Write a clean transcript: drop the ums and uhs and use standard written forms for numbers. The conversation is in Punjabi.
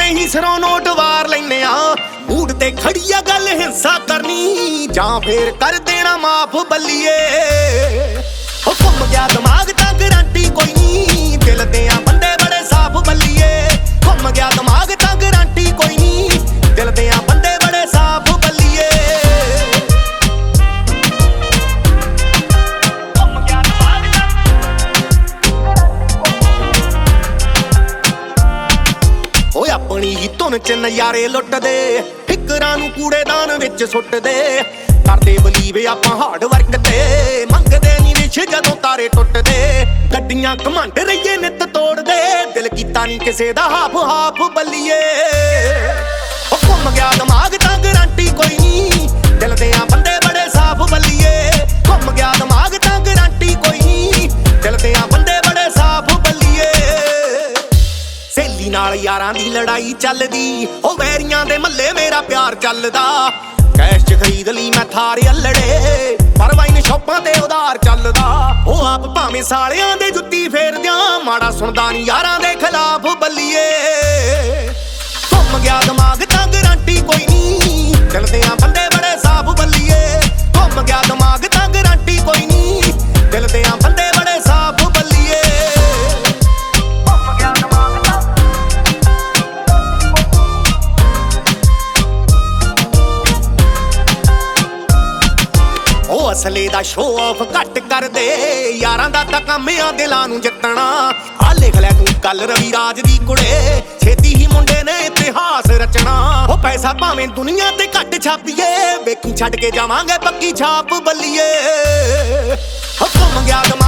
ਨਹੀਂ ਸਿਰੋਂ ਨੋਟ ਵਾਰ ਲੈਨੇ ਆ ਊੜ ਤੇ ਖੜੀ ਆ ਗੱਲ ਹਿੰਸਾ ਕਰਨੀ ਜਾਂ ਫੇਰ ਕਰ ਦੇਣਾ ਮਾਫ ਬੱਲੀਏ ਉਹ ਘੁੰਮ ਗਿਆ ਦਿਮਾਗ ਤਾਂ ਗਰੰਟੀ ਕੋਈ ਨਹੀਂ ਦਿਲ ਦੇ ਆ ਬੰਦੇ ਬੜੇ ਸਾਫ ਬੱਲੀਏ ਘੁੰਮ ਗਿਆ ਦਿਮਾਗ ਤਾਂ ਗਰੰਟੀ ਕੋਈ ਨਹੀਂ ਦਿਲ ਦੇ ਆ ਬੰਦੇ ਬੜੇ ਸਾਫ ਬੱਲੀਏ ਓਏ ਆਪਣੀ ਹੀ ਧੁਨ ਚ ਨਜ਼ਾਰੇ ਲੁੱਟਦੇ ਫਿਕਰਾਂ ਨੂੰ ਕੂੜੇਦਾਨ ਵਿੱਚ ਸੁੱਟਦੇ ਕਰਦੇ ਬਲੀਵ ਆਪਾਂ ਹਾਰਡ ਵਰਕ ਤੇ ਮੰਗਦੇ ਨੀ ਵਿਛ ਜਦੋਂ ਤਾਰੇ ਟੁੱਟਦੇ ਗੱਡੀਆਂ ਘਮੰਡ ਰਹੀਏ ਨਿੱਤ ਤੋੜਦੇ ਦਿਲ ਕੀਤਾ ਨੀ ਕਿਸੇ ਦਾ ਹਾਫ ਹਾਫ ਬੱਲੀਏ ਉਹ ਘੁੰਮ ਗਿਆ ਦਿਮਾਗ ਤਾਂ ਗਰੰਟੀ ਕੋਈ ਨੀ ਦਿਲ ਦੇ ਆ ਬੰਦੇ ਬੜੇ ਸਾਫ ਬੱਲੀਏ ਘੁੰਮ ਗਿਆ ਦਿਮਾਗ ਤਾਂ ਗਰੰਟੀ ਕੋਈ ਨੀ ਦਿਲ ਦੇ ਆ ਬੰਦੇ ਬੜੇ ਸਾਫ ਬੱਲੀਏ ਸਹੇਲੀ ਨਾਲ ਯਾਰਾਂ ਦੀ ਲੜਾਈ ਚੱਲਦੀ ਉਹ ਵੈਰੀਆਂ ਦੇ ਮੱਲੇ ਮੇਰਾ ਪਿਆਰ ਚੱਲਦਾ ਕੈਸ਼ ਚ ਖਰੀਦ ਲਈ ਮੈਂ ਥਾਰ ਅਲੜੇ ਪਰ ਵਾਈਨ ਸ਼ੌਪਾਂ ਤੇ ਉਧਾਰ ਚੱਲਦਾ ਉਹ ਆਪ ਭਾਵੇਂ ਸਾਲਿਆਂ ਦੇ ਜੁੱਤੀ ਫੇਰਦਿਆਂ ਮਾੜਾ ਸੁਣਦਾ ਨੀ ਯਾਰਾਂ ਦੇ ਖਿਲਾਫ ਬੱਲੀਏ ਘੁੰਮ ਗਿਆ ਦਿਮਾਗ ਤਾਂ ਗਰੰਟੀ ਕੋਈ ਨੀ ਦਿਲ ਦੇ ਆ ਬੰਦੇ ਬੜੇ ਸਾਫ ਬੱਲੀਏ ਘੁੰਮ ਗਿਆ ਦਿਮਾਗ ਤਾਂ ਗਰੰਟੀ ਕੋਈ ਨੀ ਦਿਲ ਦੇ ਆ ਬੰਦੇ ਬੜੇ ਸਾਫ ਬੱਲੀਏ ਉਹ ਅਸਲੇ ਦਾ ਸ਼ੋਅ ਆਫ ਘੱਟ ਕਰਦੇ ਯਾਰਾਂ ਦਾ ਤਾਂ ਕੰਮ ਆ ਦਿਲਾਂ ਨੂੰ ਜਿੱਤਣਾ ਆ ਲਿਖ ਲੈ ਤੂੰ ਕੱਲ ਰਵੀ ਰਾਜ ਦੀ ਕੁੜੇ ਛੇਤੀ ਹੀ ਮੁੰਡੇ ਨੇ ਇਤਿਹਾਸ ਰਚਣਾ ਉਹ ਪੈਸਾ ਭਾਵੇਂ ਦੁਨੀਆ ਤੇ ਘੱਟ ਛਾਪੀਏ ਵੇਖੀ ਛੱਡ ਕੇ ਜਾਵਾਂਗੇ ਪੱਕੀ ਛਾਪ ਬੱਲੀਏ ਹੁਕਮ ਗਿਆ